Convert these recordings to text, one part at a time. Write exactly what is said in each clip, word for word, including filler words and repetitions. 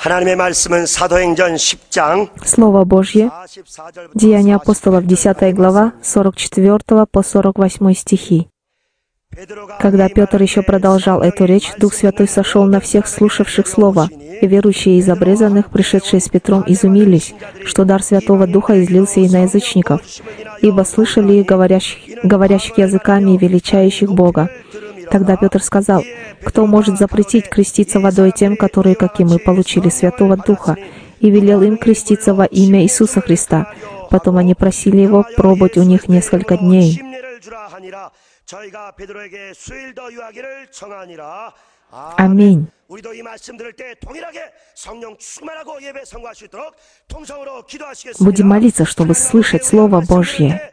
Слово Божье, Деяния апостолов, десятая глава, сорок четвёртого по сорок восьмой стихи. Когда Петр еще продолжал эту речь, Дух Святой сошел на всех слушавших Слово, и верующие из обрезанных, пришедшие с Петром, изумились, что дар Святого Духа излился и на язычников, ибо слышали их говорящих, говорящих языками и величающих Бога. Тогда Петр сказал: «Кто может запретить креститься водой тем, которые, как и мы, получили Святого Духа?» И велел им креститься во имя Иисуса Христа. Потом они просили Его пробыть у них несколько дней. Аминь. Будем молиться, чтобы слышать Слово Божье.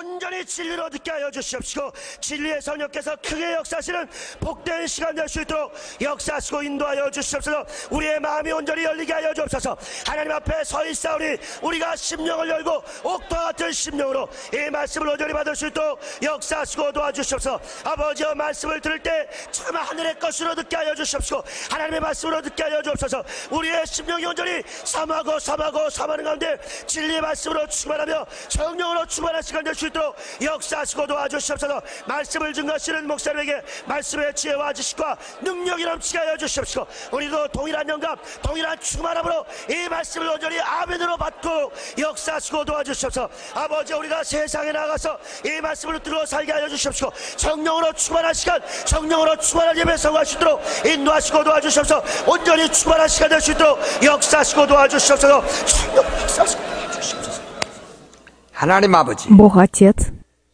하나님의 말씀으로 듣게 하여 주옵소서. 우리의 심령이 온전히 삼하고 삼하고 삼하는 가운데 진리의 말씀으로 충만하며 성령으로 충만한 시간 될 수 있도록 역사하시고 도와주시옵소서. 말씀을 증거하시는 목사님에게 말씀의 지혜와 지식과 능력이 넘치게 하여 주시옵소서. 우리도 동일한 영감, 동일한 충만함으로 이 말씀을 온전히 아멘으로 받고 역사하시고 도와주시옵소서. 아버지, 우리가 세상에 나가서 이 말씀을 들어 살게 하여 주시옵소서. 성령으로 충만한 시간, 성령으로 충만한 예배 성공할 수 있도록 인도하시고 도와주시옵소서. 온전히 충만한 시간 될 수 있도록 역사하시고 도와주시옵소서. 역사하시고 도와주시옵소서. 하나님 아버지, Бог Отец,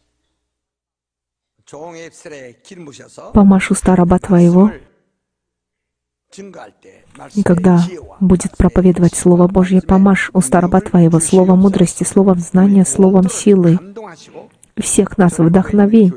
помажь уста раба Твоего, и когда будет проповедовать Слово Божье, помажь уста раба Твоего словом мудрости, словом знания, словом силы. Всех нас вдохнови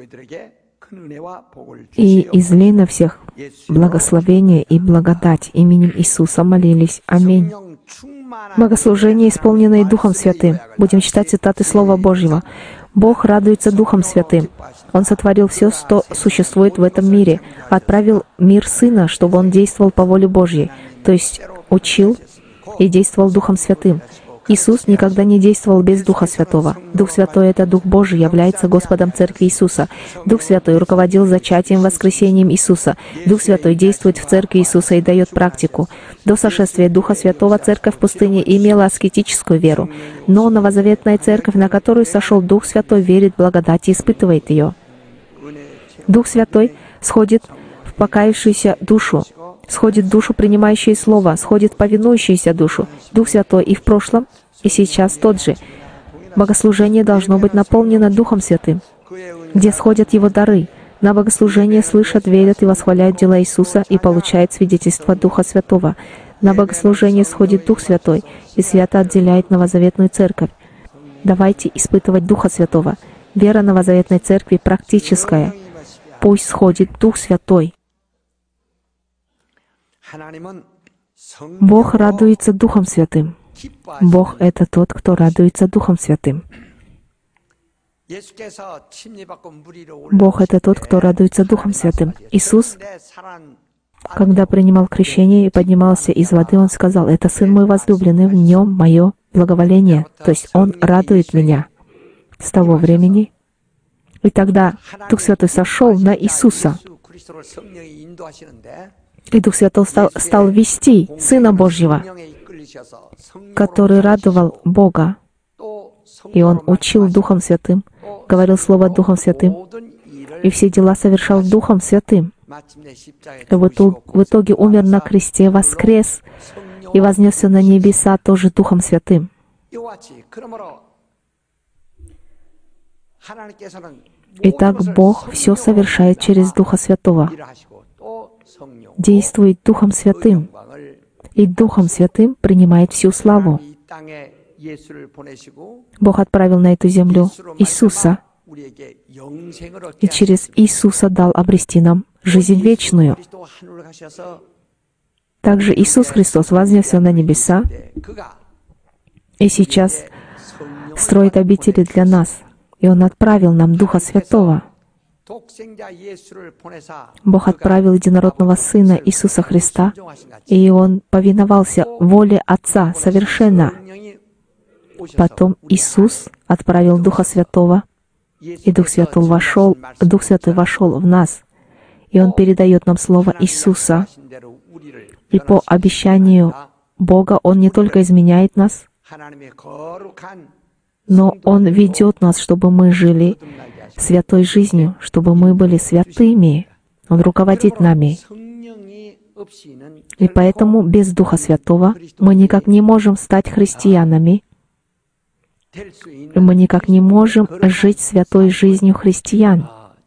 и излей на всех благословение и благодать. Именем Иисуса молились. Аминь. Богослужение, исполненное Духом Святым. Будем читать цитаты Слова Божьего. Бог радуется Духом Святым. Он сотворил все, что существует в этом мире, отправил в мир Сына, чтобы Он действовал по воле Божьей, то есть учил и действовал Духом Святым. Иисус никогда не действовал без Духа Святого. Дух Святой — это Дух Божий, является Господом Церкви Иисуса. Дух Святой руководил зачатием, воскресением Иисуса. Дух Святой действует в Церкви Иисуса и дает практику. До сошествия Духа Святого Церковь в пустыне имела аскетическую веру. Но новозаветная Церковь, на которую сошел Дух Святой, верит в благодать и испытывает ее. Дух Святой сходит в покаявшуюся душу, сходит в душу, принимающую Слово, сходит в повинующуюся душу. Дух Святой и в прошлом, и сейчас тот же. Богослужение должно быть наполнено Духом Святым, где сходят Его дары. На богослужение слышат, верят и восхваляют дела Иисуса и получают свидетельство Духа Святого. На богослужение сходит Дух Святой и свято отделяет новозаветную Церковь. Давайте испытывать Духа Святого. Вера новозаветной Церкви практическая. Пусть сходит Дух Святой. Бог радуется Духом Святым. Бог — это тот, кто радуется Духом Святым. Бог — это тот, кто радуется Духом Святым. Иисус, когда принимал крещение и поднимался из воды, Он сказал: «Это Сын мой возлюбленный, в Нем мое благоволение». То есть Он радует меня. С того времени. И тогда Дух Святой сошел на Иисуса. И Дух Святой стал, стал вести Сына Божьего, который радовал Бога. И Он учил Духом Святым, говорил Слово Духом Святым, и все дела совершал Духом Святым. И в итоге, в итоге умер на кресте, воскрес и вознесся на небеса тоже Духом Святым. Итак, Бог все совершает через Духа Святого, действует Духом Святым, и Духом Святым принимает всю славу. Бог отправил на эту землю Иисуса, и через Иисуса дал обрести нам жизнь вечную. Также Иисус Христос вознесся на небеса, и сейчас строит обители для нас, и Он отправил нам Духа Святого. Бог отправил единородного Сына Иисуса Христа, и Он повиновался воле Отца совершенно. Потом Иисус отправил Духа Святого, и Дух Святой вошел, Дух Святой вошел в нас, и Он передает нам Слово Иисуса. И по обещанию Бога Он не только изменяет нас, но Он ведет нас, чтобы мы жили святой жизнью, чтобы мы были святыми. Он руководит нами. И поэтому без Духа Святого мы никак не можем стать христианами, и мы никак не можем жить святой жизнью христиан.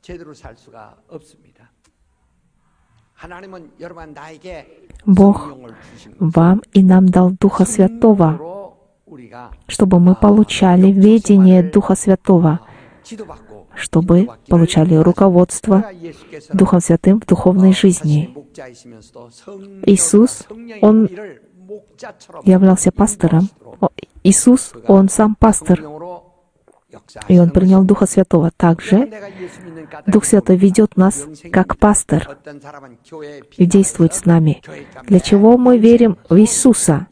Бог вам и нам дал Духа Святого, чтобы мы получали ведение Духа Святого, чтобы получали руководство Духом Святым в духовной жизни. Иисус, Он являлся пастором. Иисус, Он сам пастор, и Он принял Духа Святого. Также Дух Святой ведет нас как пастор и действует с нами. Для чего мы верим в Иисуса?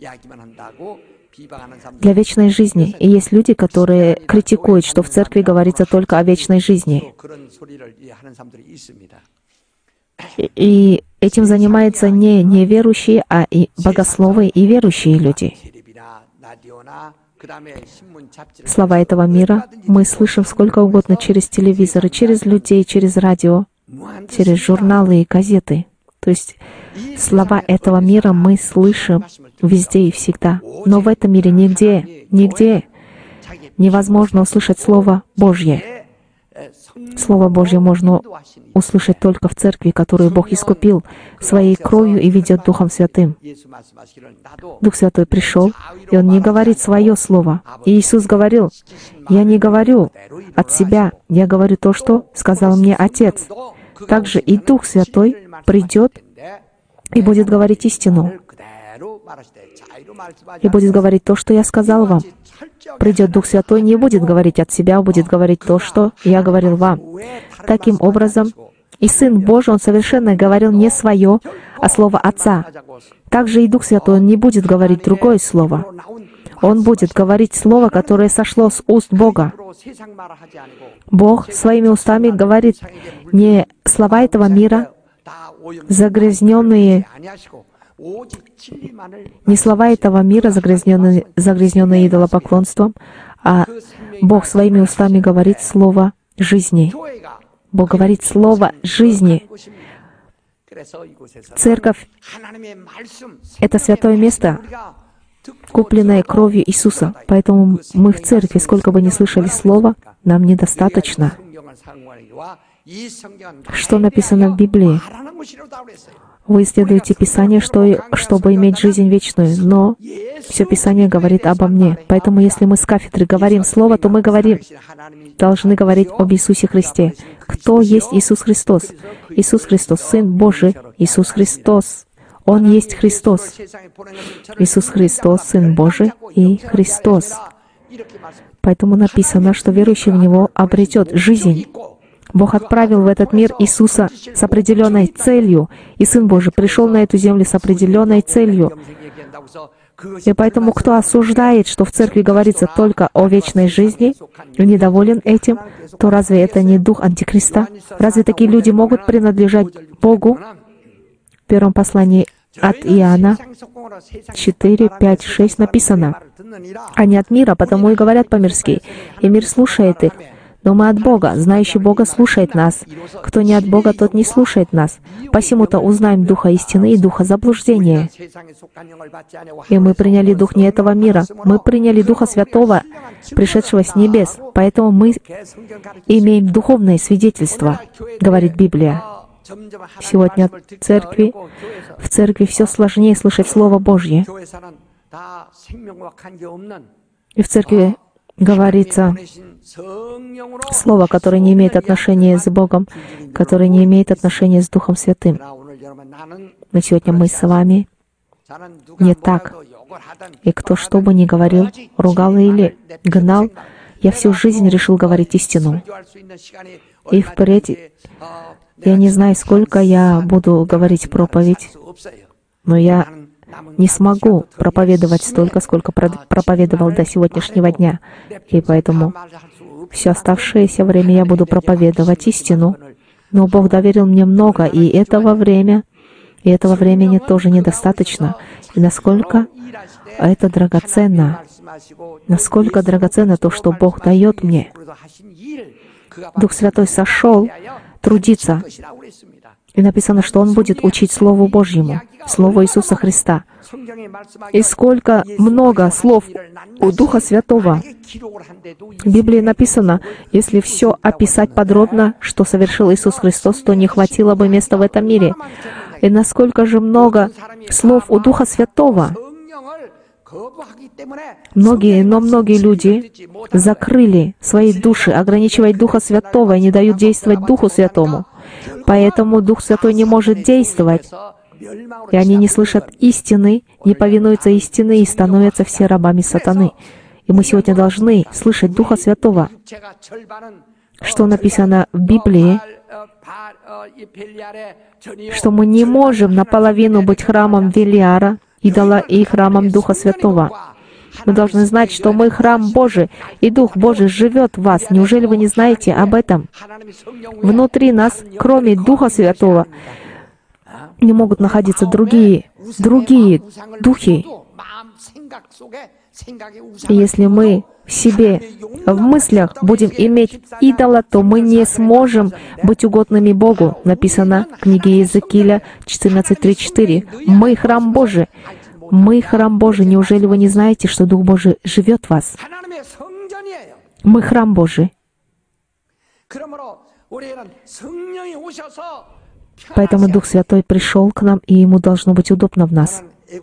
Для вечной жизни. И есть люди, которые критикуют, что в церкви говорится только о вечной жизни. И этим занимаются не неверующие, а и богословы и верующие люди. Слова этого мира мы слышим сколько угодно через телевизоры, через людей, через радио, через журналы и газеты. То есть слова этого мира мы слышим везде и всегда. Но в этом мире нигде, нигде невозможно услышать Слово Божье. Слово Божье можно услышать только в церкви, которую Бог искупил своей кровью и ведет Духом Святым. Дух Святой пришел, и Он не говорит свое слово. И Иисус говорил: «Я не говорю от себя, я говорю то, что сказал мне Отец». Также и Дух Святой придет и будет говорить истину, и будет говорить то, что я сказал вам. Придет Дух Святой, не будет говорить от себя, а будет говорить то, что я говорил вам. Таким образом, и Сын Божий, Он совершенно говорил не свое, а слово Отца. Также и Дух Святой, Он не будет говорить другое слово. Он будет говорить слово, которое сошло с уст Бога. Бог своими устами говорит не слова этого мира, загрязненные, не слова этого мира, загрязненные, загрязненные идолопоклонством, а Бог своими устами говорит слово жизни. Бог говорит слово жизни. Церковь — это святое место, купленное кровью Иисуса. Поэтому мы в церкви, сколько бы ни слышали слова, нам недостаточно. Что написано в Библии? Вы исследуете Писание, что, чтобы иметь жизнь вечную, но все Писание говорит обо мне. Поэтому, если мы с кафедры говорим Слово, то мы говорим, должны говорить об Иисусе Христе. Кто есть Иисус Христос? Иисус Христос, Сын Божий, Иисус Христос. Он есть Христос. Иисус Христос, Сын Божий и Христос. Поэтому написано, что верующий в Него обретет жизнь. Бог отправил в этот мир Иисуса с определенной целью, и Сын Божий пришел на эту землю с определенной целью. И поэтому, кто осуждает, что в церкви говорится только о вечной жизни, и недоволен этим, то разве это не дух Антихриста? Разве такие люди могут принадлежать Богу? В первом послании от Иоанна четыре, пять, шесть написано: «Они от мира, потому и говорят по-мирски, и мир слушает их. Но мы от Бога, знающий Бога слушает нас. Кто не от Бога, тот не слушает нас. Посему-то узнаем духа истины и духа заблуждения». И мы приняли дух не этого мира. Мы приняли Духа Святого, пришедшего с небес. Поэтому мы имеем духовное свидетельство, говорит Библия. Сегодня в церкви, в церкви все сложнее слышать Слово Божье. И в церкви говорится слово, которое не имеет отношения с Богом, которое не имеет отношения с Духом Святым. Но сегодня мы с вами не так. И кто что бы ни говорил, ругал или гнал, Я всю жизнь решил говорить истину. И впредь я не знаю, сколько я буду говорить проповедь, но я не смогу проповедовать столько, сколько проповедовал до сегодняшнего дня. И поэтому все оставшееся время я буду проповедовать истину. Но Бог доверил мне много, и этого время, и этого времени тоже недостаточно. И насколько это драгоценно, насколько драгоценно то, что Бог дает мне. Дух Святой сошел трудиться. И написано, что Он будет учить Слову Божьему, Слову Иисуса Христа. И сколько много слов у Духа Святого. В Библии написано, если все описать подробно, что совершил Иисус Христос, то не хватило бы места в этом мире. И насколько же много слов у Духа Святого. Многие, но многие люди закрыли свои души, ограничивая Духа Святого и не дают действовать Духу Святому. Поэтому Дух Святой не может действовать. И они не слышат истины, не повинуются истине и становятся все рабами сатаны. И мы сегодня должны слышать Духа Святого. Что написано в Библии, что мы не можем наполовину быть храмом Велиара, идола, и храмом Духа Святого. Мы должны знать, что мы храм Божий, и Дух Божий живет в вас. Неужели вы не знаете об этом? Внутри нас, кроме Духа Святого, не могут находиться другие, другие духи. И если мы в себе, в мыслях будем иметь идола, то мы не сможем быть угодными Богу. Написано в книге Иезекииля четырнадцать три четыре. «Мы храм Божий». Мы храм Божий. Неужели вы не знаете, что Дух Божий живет в вас? Мы храм Божий. Поэтому Дух Святой пришел к нам, и Ему должно быть удобно в нас.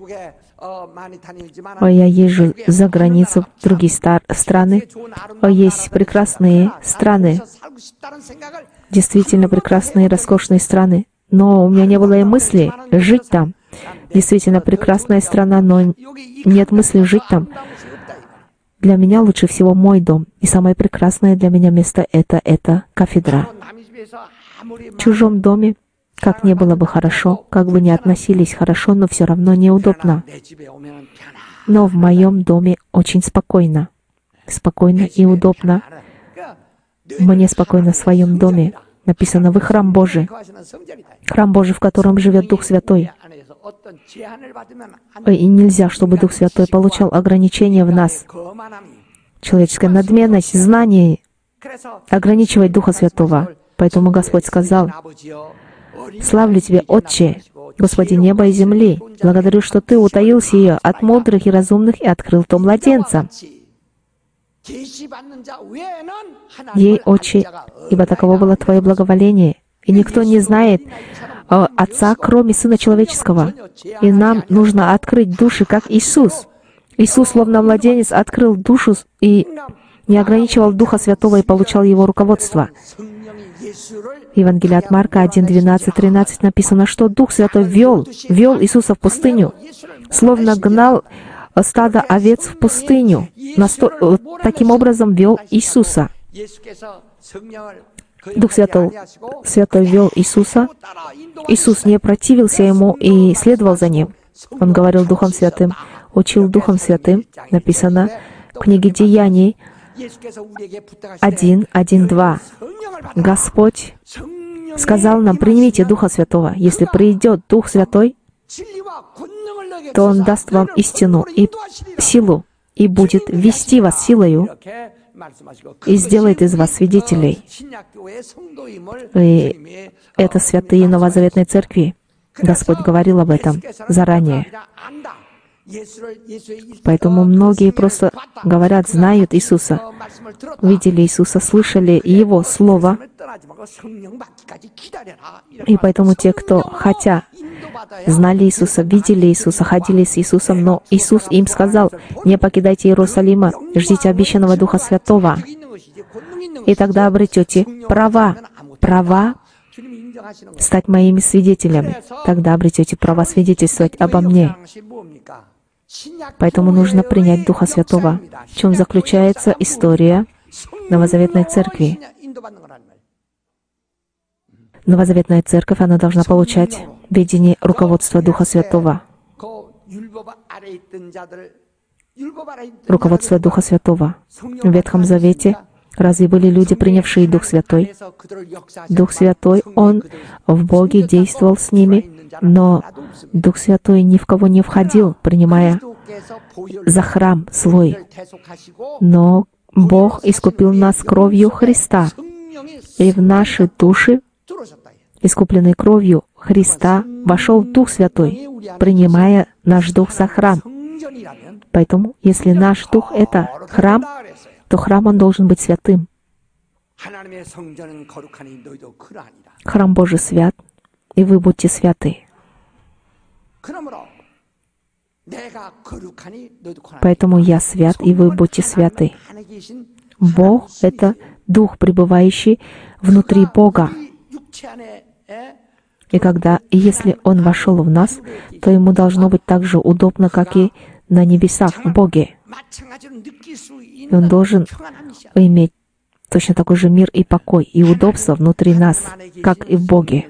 Я езжу за границу в другие страны. Есть прекрасные страны, действительно прекрасные, роскошные страны. Но у меня не было и мысли жить там. Действительно прекрасная страна, но нет мысли жить там. Для меня лучше всего мой дом. И самое прекрасное для меня место — это эта кафедра. В чужом доме, как не было бы хорошо, как бы не относились хорошо, но все равно неудобно. Но в моем доме очень спокойно. Спокойно и удобно. Мне спокойно в своем доме. Написано, вы храм Божий. Храм Божий, в котором живет Дух Святой. И нельзя, чтобы Дух Святой получал ограничения в нас. Человеческая надменность, знание ограничивает Духа Святого. Поэтому Господь сказал, «Славлю Тебя, Отче, Господи неба и земли, благодарю, что Ты утаил сие от мудрых и разумных и открыл то младенцам. Ей, Отче, ибо таково было Твое благоволение, и никто не знает э, Отца, кроме Сына Человеческого. И нам нужно открыть души, как Иисус. Иисус, словно младенец, открыл душу и не ограничивал Духа Святого и получал Его руководство». Евангелие от Марка один, двенадцать, тринадцать написано, что Дух Святой вел, вел Иисуса в пустыню, словно гнал стадо овец в пустыню. Насто... Таким образом вел Иисуса. Дух Святой, Святой вел Иисуса. Иисус не противился Ему и следовал за Ним. Он говорил Духом Святым, учил Духом Святым. Написано в книге Деяний один, один, два. Господь сказал нам, примите Духа Святого. Если придет Дух Святой, то Он даст вам истину и силу, и будет вести вас силою, и сделает из вас свидетелей. И это святые Новозаветной Церкви. Господь говорил об этом заранее. Поэтому многие просто говорят, знают Иисуса, видели Иисуса, слышали Его Слово. И поэтому те, кто хотя знали Иисуса, видели Иисуса, ходили с Иисусом, но Иисус им сказал, не покидайте Иерусалима, ждите обещанного Духа Святого. И тогда обретете права, права стать моими свидетелями. Тогда обретете право свидетельствовать обо мне. Поэтому нужно принять Духа Святого. В чем заключается история новозаветной церкви. Новозаветная церковь, она должна получать видение руководства Духа Святого. Руководство Духа Святого. В Ветхом Завете разве были люди, принявшие Дух Святой? Дух Святой, Он в Боге действовал с ними, но Дух Святой ни в кого не входил, принимая за храм свой. Но Бог искупил нас кровью Христа, и в наши души, искупленной кровью Христа, вошел Дух Святой, принимая наш Дух за храм. Поэтому, если наш Дух — это храм, то храм, он должен быть святым. Храм Божий свят, и вы будьте святы. Поэтому я свят, и вы будьте святы. Бог — это Дух, пребывающий внутри Бога. И когда, и если Он вошел в нас, то Ему должно быть так же удобно, как и на небесах в Боге. И Он должен иметь точно такой же мир и покой, и удобство внутри нас, как и в Боге.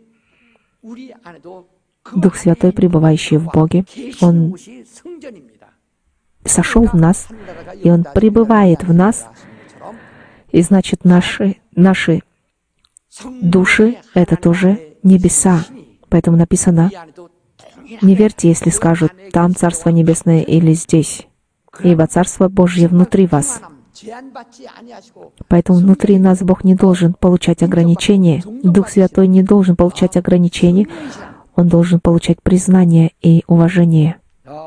Дух Святой, пребывающий в Боге, Он сошел в нас, и Он пребывает в нас, и значит, наши, наши души — это тоже небеса. Поэтому написано: не верьте, если скажут, там Царство Небесное или здесь, ибо Царство Божье внутри вас. Поэтому внутри нас Бог не должен получать ограничения, Дух Святой не должен получать ограничения, Он должен получать признание и уважение.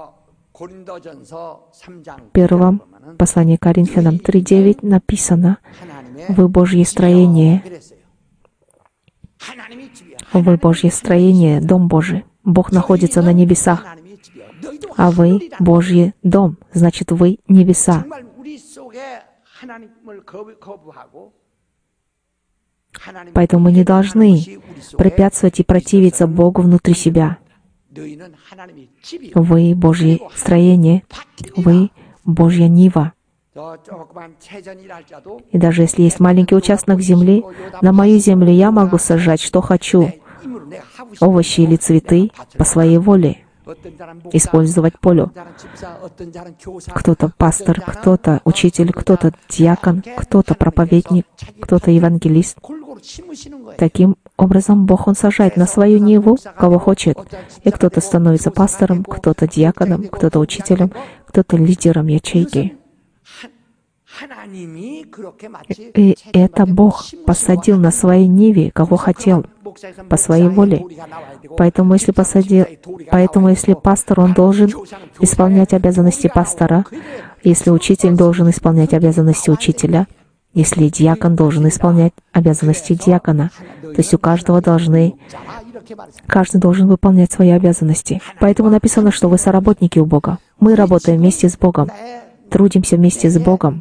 В первом послании к Коринфянам три девять написано: «Вы Божье строение». Вы Божье строение, дом Божий. Бог находится на небесах, а вы Божий дом, значит, вы небеса. Поэтому мы не должны препятствовать и противиться Богу внутри себя. Вы Божье строение, вы Божья нива. И даже если есть маленький участок земли, на моей земле я могу сажать, что хочу, овощи или цветы по своей воле, использовать поле. Кто-то пастор, кто-то учитель, кто-то диакон, кто-то проповедник, кто-то евангелист. Таким образом, Бог, Он сажает на свою ниву, кого хочет. И кто-то становится пастором, кто-то диаконом, кто-то учителем, кто-то лидером ячейки. И это Бог посадил на своей ниве, кого хотел, по своей воле. Поэтому если посадил, поэтому если пастор, он должен исполнять обязанности пастора, если учитель должен исполнять обязанности учителя, если диакон должен исполнять обязанности диакона, то есть у каждого должны, каждый должен выполнять свои обязанности. Поэтому написано, что вы соработники у Бога. Мы работаем вместе с Богом, трудимся вместе с Богом.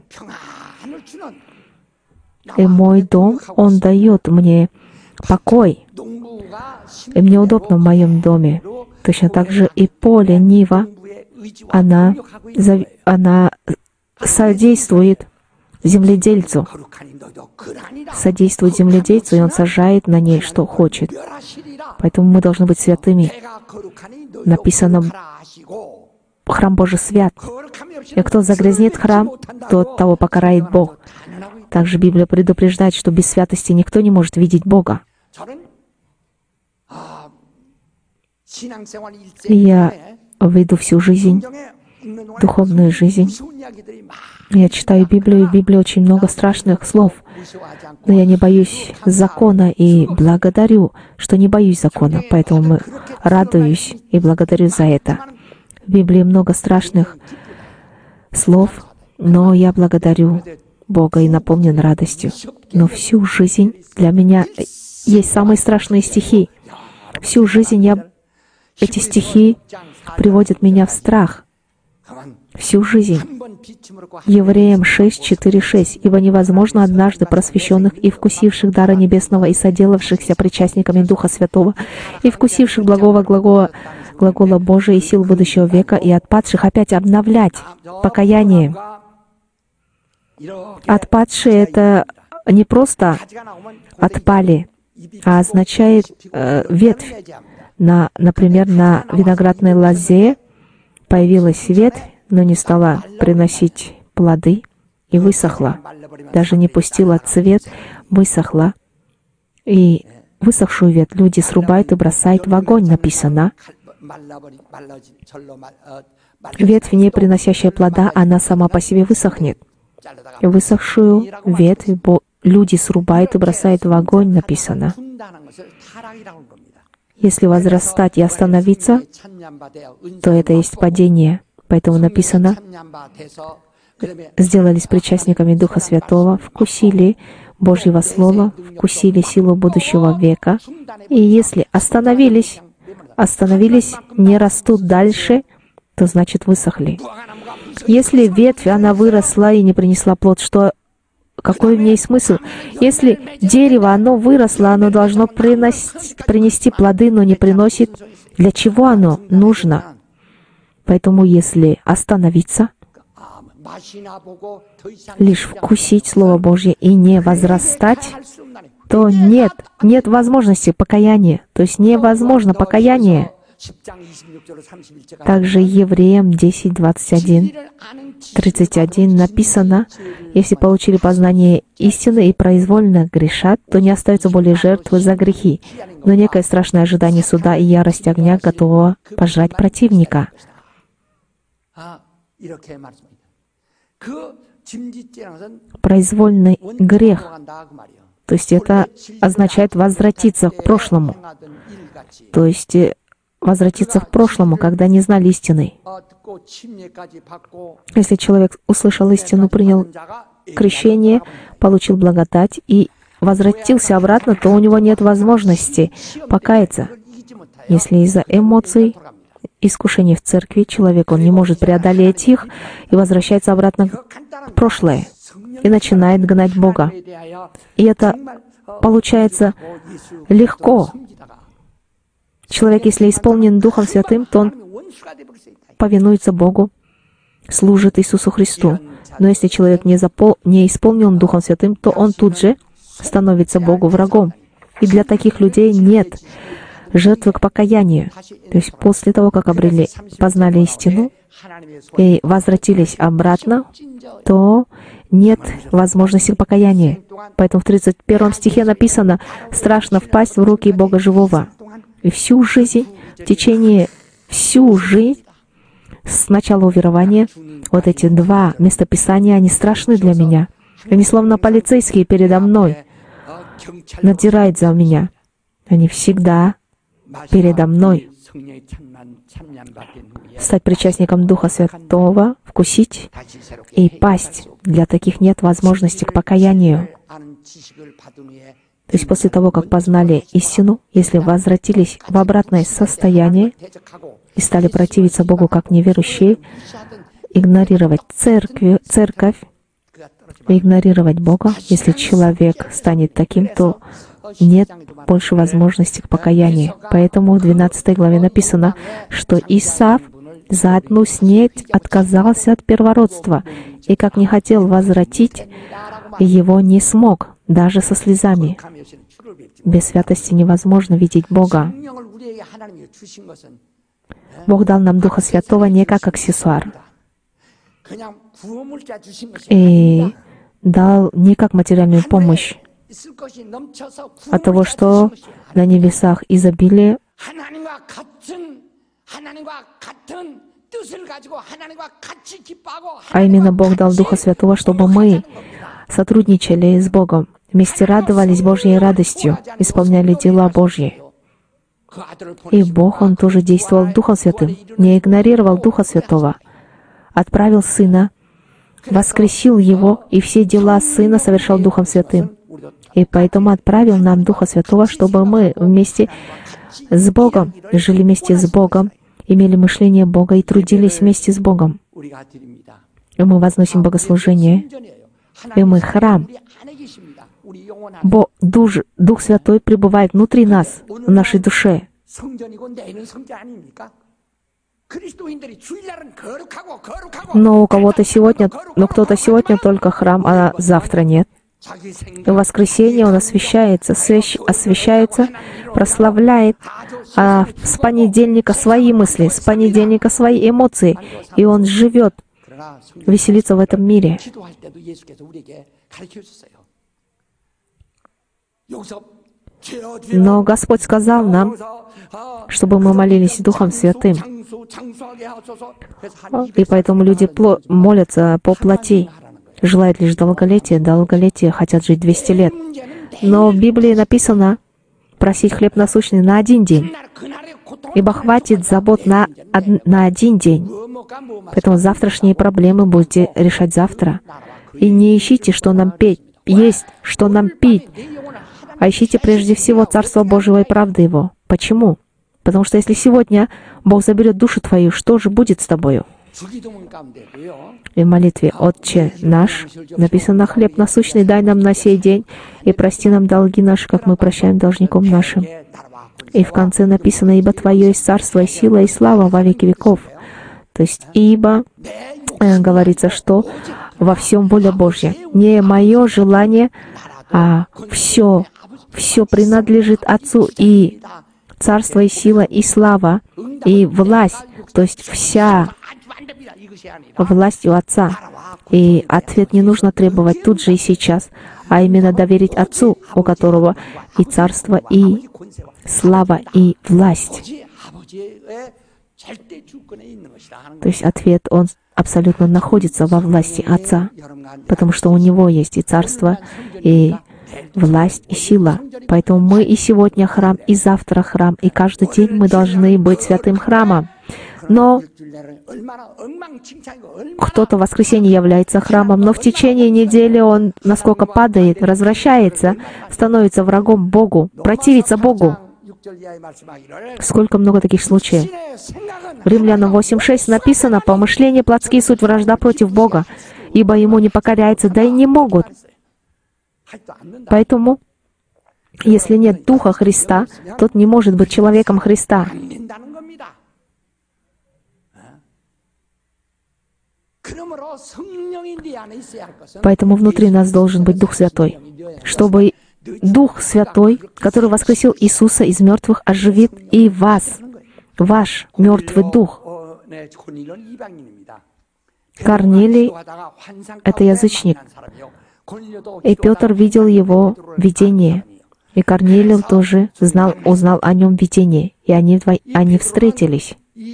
И мой дом, он дает мне покой. И мне удобно в моем доме. Точно так же и поле, нива, она, она содействует земледельцу. Содействует земледельцу, и он сажает на ней, что хочет. Поэтому мы должны быть святыми. Написано: храм Божий свят. И кто загрязнит храм, тот того покарает Бог. Также Библия предупреждает, что без святости никто не может видеть Бога. Я веду всю жизнь, духовную жизнь. Я читаю Библию, и в Библии очень много страшных слов. Но я не боюсь закона и благодарю, что не боюсь закона. Поэтому радуюсь и благодарю за это. В Библии много страшных слов, но я благодарю Бога и наполнен радостью. Но всю жизнь для меня есть самые страшные стихи. Всю жизнь я... эти стихи приводят меня в страх. Всю жизнь. Евреям шесть, четыре, шесть. «Ибо невозможно однажды просвещенных и вкусивших дара небесного и соделавшихся причастниками Духа Святого и вкусивших благого глагола, глагола Божия и сил будущего века и отпадших опять обновлять покаяние». Отпадшие — это не просто отпали, а означает э, ветвь. На, например, на виноградной лозе появилась ветвь, но не стала приносить плоды и высохла. Даже не пустила цвет, высохла. И высохшую ветвь люди срубают и бросают в огонь, написано. Ветвь, не приносящая плода, она сама по себе высохнет. Высохшую ветвь люди срубают и бросают в огонь, написано. Если возрастать и остановиться, то это есть падение. Поэтому написано: сделались причастниками Духа Святого, вкусили Божьего Слова, вкусили силу будущего века. И если остановились, остановились, не растут дальше, то значит высохли. Если ветвь, она выросла и не принесла плод, что, какой в ней смысл? Если дерево, оно выросло, оно должно приносить, принести плоды, но не приносит, для чего оно нужно? Поэтому если остановиться, лишь вкусить Слово Божье и не возрастать, то нет, нет возможности покаяния. То есть невозможно покаяние. Также Евреям десять, двадцать один, тридцать один написано: «Если получили познание истины и произвольно грешат, то не остается более жертвы за грехи, но некое страшное ожидание суда и ярость огня, готового пожрать противника». Произвольный грех. То есть это означает возвратиться к прошлому. То есть возвратиться к прошлому, когда не знали истины. Если человек услышал истину, принял крещение, получил благодать и возвратился обратно, то у него нет возможности покаяться. Если из-за эмоций, искушений в церкви, человек он не может преодолеть их и возвращается обратно в прошлое и начинает гнать Бога. И это получается легко. Человек, если исполнен Духом Святым, то он повинуется Богу, служит Иисусу Христу. Но если человек не, запол... не исполнен Духом Святым, то он тут же становится Богу врагом. И для таких людей нет жертвы к покаянию. То есть после того, как обрели, познали истину и возвратились обратно, то нет возможности покаяния. Поэтому в тридцать первом стихе написано: «Страшно впасть в руки Бога живого». И всю жизнь, в течение всю жизнь, с начала уверования, вот эти два местописания, они страшны для меня. Они словно полицейские передо мной, надзирают за меня. Они всегда передо мной. Стать причастником Духа Святого, вкусить и пасть. Для таких нет возможности к покаянию. То есть после того, как познали истину, если возвратились в обратное состояние и стали противиться Богу как неверующие, игнорировать церковь, церковь, игнорировать Бога, если человек станет таким, то нет больше возможности к покаянию. Поэтому в двенадцатой главе написано, что Исав за одну снеть отказался от первородства, и как не хотел возвратить, его не смог, даже со слезами. Без святости невозможно видеть Бога. Бог дал нам Духа Святого не как аксессуар, и дал не как материальную помощь, от того, что на небесах изобилие, а именно Бог дал Духа Святого, чтобы мы сотрудничали с Богом, вместе радовались Божьей радостью, исполняли дела Божьи. И Бог, Он тоже действовал Духом Святым, не игнорировал Духа Святого, отправил Сына, воскресил Его, и все дела Сына совершал Духом Святым. И поэтому отправил нам Духа Святого, чтобы мы вместе с Богом, жили вместе с Богом, имели мышление Бога и трудились вместе с Богом. И мы возносим богослужение, и мы храм. Бо, Дух, Дух Святой пребывает внутри нас, в нашей душе. Но у кого-то сегодня, но кто-то сегодня только храм, а завтра нет. В воскресенье он освящается, свящ, освящается, прославляет, а с понедельника свои мысли, с понедельника свои эмоции, и он живет, веселится в этом мире. Но Господь сказал нам, чтобы мы молились Духом Святым. И поэтому люди молятся по плоти, желают лишь долголетия, долголетия, хотят жить двести лет. Но в Библии написано просить хлеб насущный на один день, ибо хватит забот на, од... на один день. Поэтому завтрашние проблемы будете решать завтра. И не ищите, что нам петь, есть, что нам пить, а ищите прежде всего Царство Божьего и правды Его. Почему? Потому что если сегодня Бог заберет душу твою, что же будет с тобою? И в молитве «Отче наш» написано: «Хлеб насущный дай нам на сей день, и прости нам долги наши, как мы прощаем должникам нашим». И в конце написано: «Ибо Твое есть царство, и сила, и слава во веки веков». То есть «ибо» э, говорится, что во всем воля Божья. Не мое желание, а все, все принадлежит Отцу, и царство, и сила, и слава, и власть, то есть вся власть у Отца. И ответ не нужно требовать тут же и сейчас, а именно доверить Отцу, у которого и царство, и слава, и власть. То есть ответ, он абсолютно находится во власти Отца, потому что у Него есть и царство, и власть, и сила. Поэтому мы и сегодня храм, и завтра храм, и каждый день мы должны быть святым храмом. Но кто-то в воскресенье является храмом, но в течение недели он насколько падает, развращается, становится врагом Богу, противится Богу. Сколько много таких случаев. В Римлянам восемь шесть написано: «Помышления плотские суть вражда против Бога, ибо Ему не покоряются, да и не могут». Поэтому, если нет Духа Христа, тот не может быть человеком Христа. Поэтому внутри нас должен быть Дух Святой, чтобы Дух Святой, который воскресил Иисуса из мертвых, оживит и вас, ваш мертвый дух. Корнилий — это язычник, и Петр видел его видение, и Корнилий тоже знал, узнал о нем видение, и они, они встретились.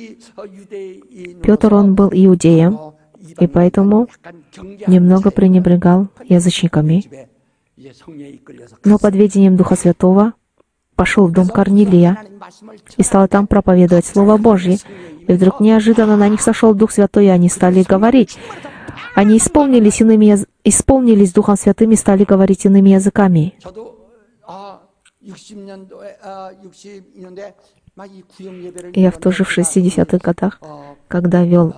Петр, он был иудеем, и поэтому немного пренебрегал язычниками. Но под ведением Духа Святого пошел в дом Корнилия и стал там проповедовать Слово Божье. И вдруг неожиданно на них сошел Дух Святой, и они стали говорить. Они исполнились, иными, яз... исполнились Духом Святым и стали говорить иными языками. Я в тоже в шестидесятых годах, когда вел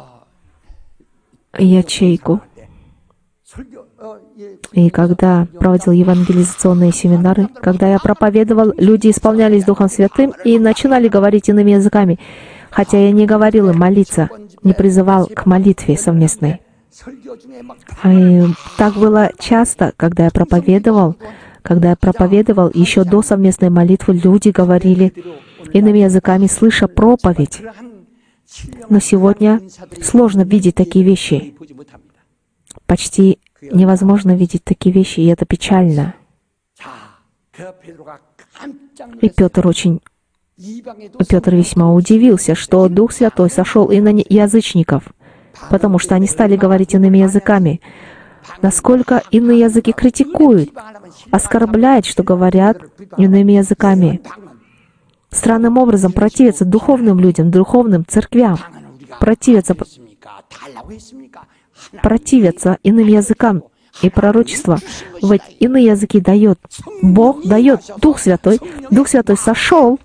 ячейку, и когда проводил евангелизационные семинары, когда я проповедовал, люди исполнялись Духом Святым и начинали говорить иными языками, хотя я не говорил им молиться, не призывал к молитве совместной. И так было часто, когда я проповедовал, когда я проповедовал, еще до совместной молитвы люди говорили иными языками, слыша проповедь. Но сегодня сложно видеть такие вещи. Почти невозможно видеть такие вещи, и это печально. И Петр очень, Петр весьма удивился, что Дух Святой сошел и на язычников, потому что они стали говорить иными языками. Насколько иные языки критикуют, оскорбляют, что говорят иными языками. Странным образом противятся духовным людям, духовным церквям, противятся, противятся иным языкам и пророчества. Ведь иные языки дает Бог, дает Дух Святой. Дух Святой сошел,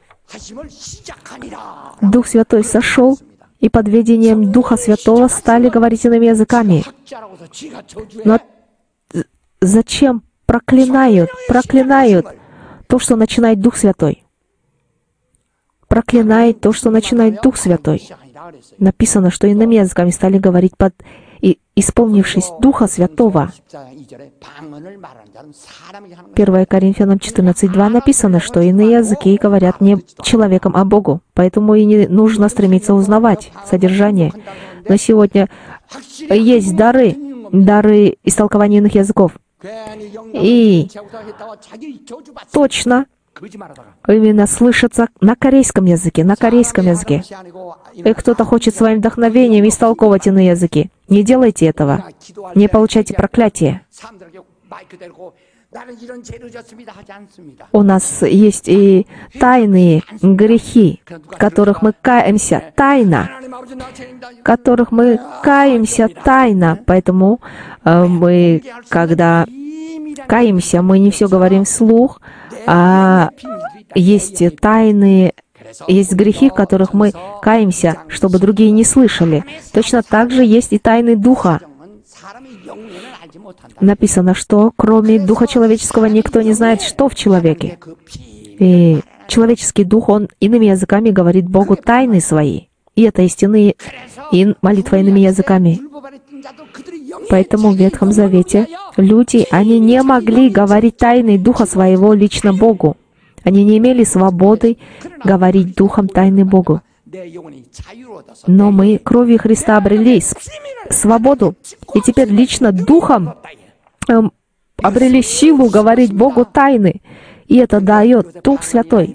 Дух Святой сошел, и под ведением Духа Святого стали говорить иными языками. Но зачем проклинают, проклинают то, что начинает Дух Святой? Проклинает то, что начинает Дух Святой. написано, что иными языками стали говорить под и исполнившись Духа Святого. первое Коринфянам четырнадцать два написано, что иные языки говорят не человеком, а Богу. Поэтому и не нужно стремиться узнавать содержание. Но сегодня есть дары, дары истолкования иных языков. И точно именно слышится на корейском языке, на корейском языке. И кто-то хочет своим вдохновением истолковывать иные языки. Не делайте этого. Не получайте проклятие. У нас есть и тайные грехи, которых мы каемся тайно, которых мы каемся тайно. Поэтому э, мы, когда каемся, мы не все говорим вслух, а есть тайные, есть грехи, в которых мы каемся, чтобы другие не слышали. Точно так же есть и тайны Духа. Написано, что кроме Духа человеческого никто не знает, что в человеке. И человеческий Дух, он иными языками говорит Богу тайны свои. И это истинные и молитва иными языками. Поэтому в Ветхом Завете люди, они не могли говорить тайны Духа своего лично Богу. Они не имели свободы говорить Духом тайны Богу. Но мы кровью Христа обрели свободу, и теперь лично Духом э, обрели силу говорить Богу тайны. И это дает Дух Святой.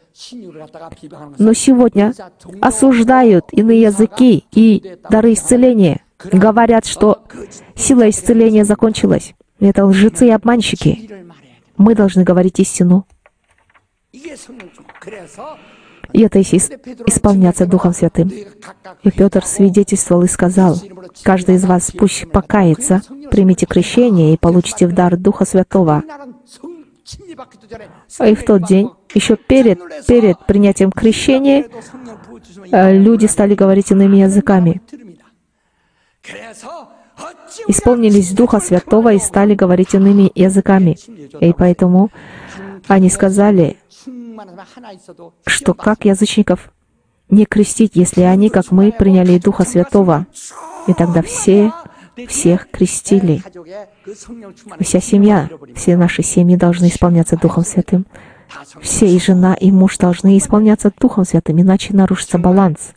Но сегодня осуждают иные языки и дары исцеления. Говорят, что сила исцеления закончилась. Это лжецы и обманщики. Мы должны говорить истину. И это исполняться Духом Святым. И Петр свидетельствовал и сказал: «Каждый из вас пусть покается, примите крещение и получите в дар Духа Святого». И в тот день, еще перед, перед принятием крещения, люди стали говорить иными языками. Исполнились Духа Святого и стали говорить иными языками. И поэтому они сказали, что как язычников не крестить, если они, как мы, приняли Духа Святого. И тогда все, всех крестили. Вся семья, все наши семьи должны исполняться Духом Святым. Все, и жена, и муж должны исполняться Духом Святым, иначе нарушится баланс.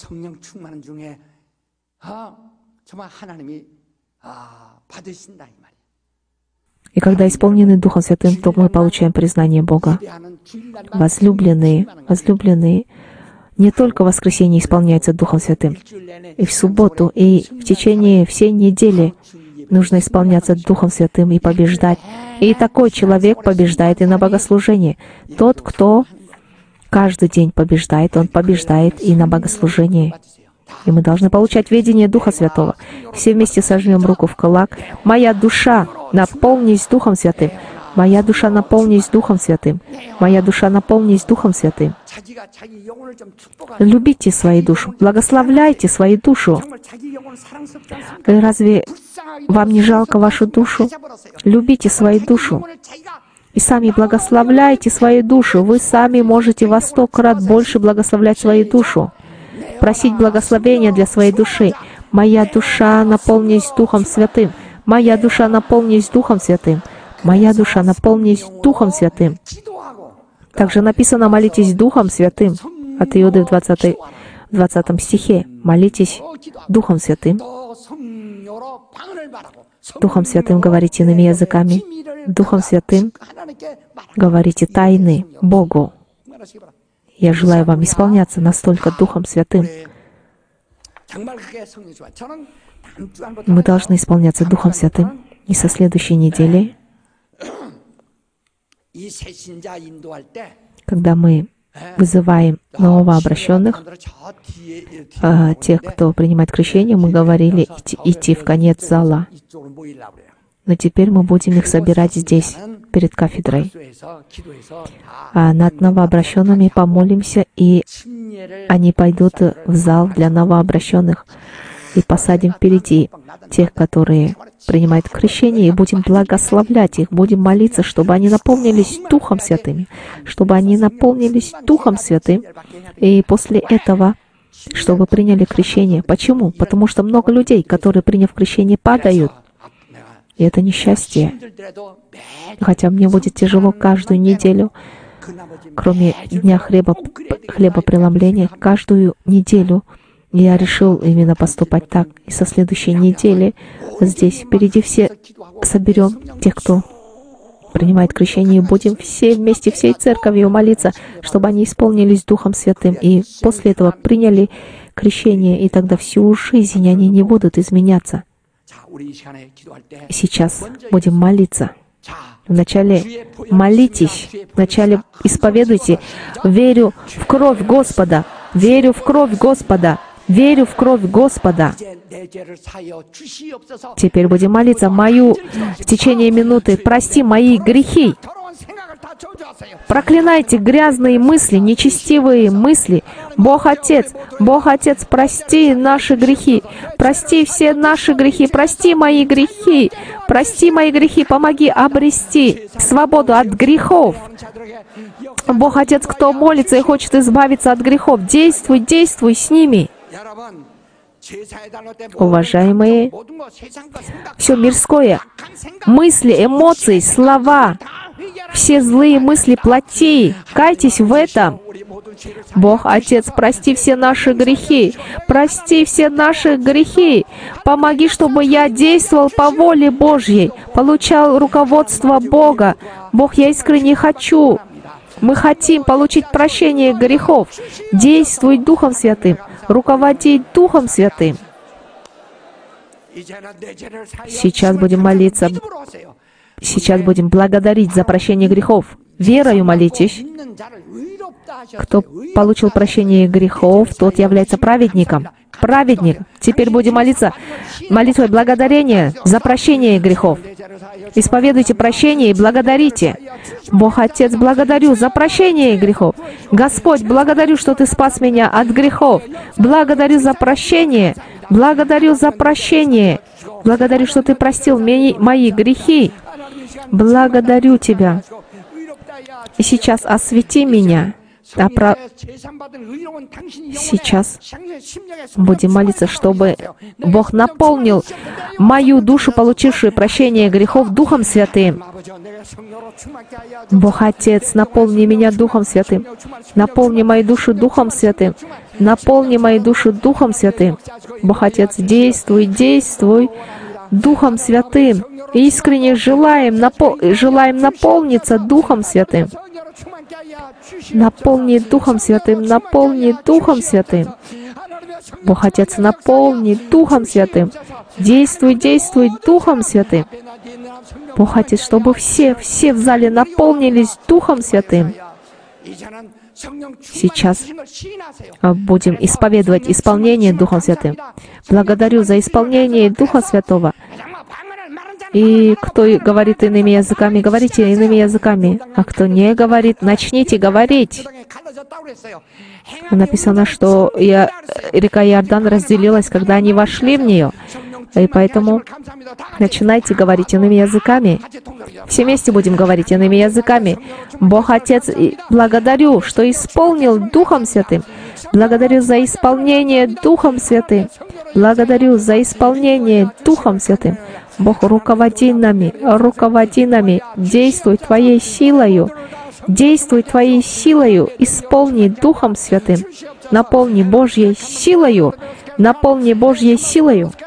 И когда исполнены Духом Святым, то мы получаем признание Бога. Возлюбленные, возлюбленные, не только в воскресенье исполняется Духом Святым. И в субботу, и в течение всей недели нужно исполняться Духом Святым и побеждать. И такой человек побеждает и на богослужении. Тот, кто каждый день побеждает, он побеждает и на богослужении. И мы должны получать ведение Духа Святого. Все вместе сожмем руку в кулак. «Моя душа, наполнись Духом Святым! Моя душа, наполнись Духом Святым! Моя душа, наполнись Духом Святым!» Любите свою душу, благословляйте свою душу. И разве вам не жалко вашу душу? Любите свою душу. И сами благословляйте свою душу. Вы сами можете во сто крат больше благословлять свою душу. Просить благословения для своей души. «Моя душа, наполнись Духом Святым! Моя душа, наполнись Духом Святым! Моя душа, наполнись Духом Святым!» Также написано: «Молитесь Духом Святым» от Иуды в двадцатом стихе. Молитесь Духом Святым. Духом Святым говорите иными языками. Духом Святым говорите тайны Богу. Я желаю вам исполняться настолько Духом Святым. Мы должны исполняться Духом Святым. И со следующей недели, когда мы вызываем новообращенных, э, тех, кто принимает крещение, мы говорили идти, идти в конец зала. Но теперь мы будем их собирать здесь, перед кафедрой. А над новообращенными помолимся, и они пойдут в зал для новообращенных. И посадим впереди тех, которые принимают крещение, и будем благословлять их, будем молиться, чтобы они наполнились Духом Святым, чтобы они наполнились Духом Святым. И после этого чтобы приняли крещение. Почему? Потому что много людей, которые, приняв крещение, падают. И это несчастье. Хотя мне будет тяжело каждую неделю, кроме дня хлеба, хлебопреломления, каждую неделю я решил именно поступать так. И со следующей недели здесь впереди все соберем тех, кто принимает крещение, и будем все вместе, всей церковью молиться, чтобы они исполнились Духом Святым, и после этого приняли крещение, и тогда всю жизнь они не будут изменяться. Сейчас будем молиться. Вначале молитесь, вначале исповедуйте. Верю в кровь Господа, верю в кровь Господа, верю в кровь Господа. Теперь будем молиться. Мою в течение минуты прости мои грехи. Проклинайте грязные мысли, нечестивые мысли. Бог Отец, Бог Отец, прости наши грехи. Прости все наши грехи. Прости мои грехи. Прости мои грехи. Помоги обрести свободу от грехов. Бог Отец, кто молится и хочет избавиться от грехов, действуй, действуй с ними. Уважаемые, все мирское, мысли, эмоции, слова, все злые мысли плоти, кайтесь в этом. Бог Отец, прости все наши грехи, прости все наши грехи. Помоги, чтобы я действовал по воле Божьей, получал руководство Бога. Бог, я искренне хочу. Мы хотим получить прощение грехов, действовать Духом Святым, руководить Духом Святым. Сейчас будем молиться. Сейчас будем благодарить за прощение грехов. Верою молитесь. Кто получил прощение грехов, тот является праведником. Праведник. Теперь будем молиться молитвой благодарения за прощение грехов. Исповедуйте прощение и благодарите. Бог Отец, благодарю за прощение грехов. Господь, благодарю, что Ты спас меня от грехов. Благодарю за прощение. Благодарю за прощение. Благодарю, что Ты простил мои грехи. Благодарю Тебя. И сейчас освети меня. А про... Сейчас будем молиться, чтобы Бог наполнил мою душу, получившую прощение грехов, Духом Святым. Бог Отец, наполни меня Духом Святым. Наполни мою душу Духом Святым. Наполни мою душу Духом Святым. Бог Отец, действуй, действуй Духом Святым. Искренне желаем, напол... желаем наполниться Духом Святым. Наполни Духом Святым, наполни Духом Святым. Бог Отец, наполни Духом Святым. Действуй, действуй Духом Святым. Бог Отец, чтобы все, все в зале наполнились Духом Святым. Сейчас будем исповедовать исполнение Духом Святым. Благодарю за исполнение Духа Святого. И кто говорит иными языками, говорите иными языками. А кто не говорит, начните говорить. Написано, что я, река Иордан разделилась, когда они вошли в нее. И поэтому начинайте говорить иными языками. Все вместе будем говорить иными языками. Бог Отец, благодарю, что исполнил Духом Святым. Благодарю за исполнение Духом Святым. Благодарю за исполнение Духом Святым. Бог, руководи нами, руководи нами, действуй Твоей силою, действуй Твоей силою, исполни Духом Святым, наполни Божьей силою, наполни Божьей силою.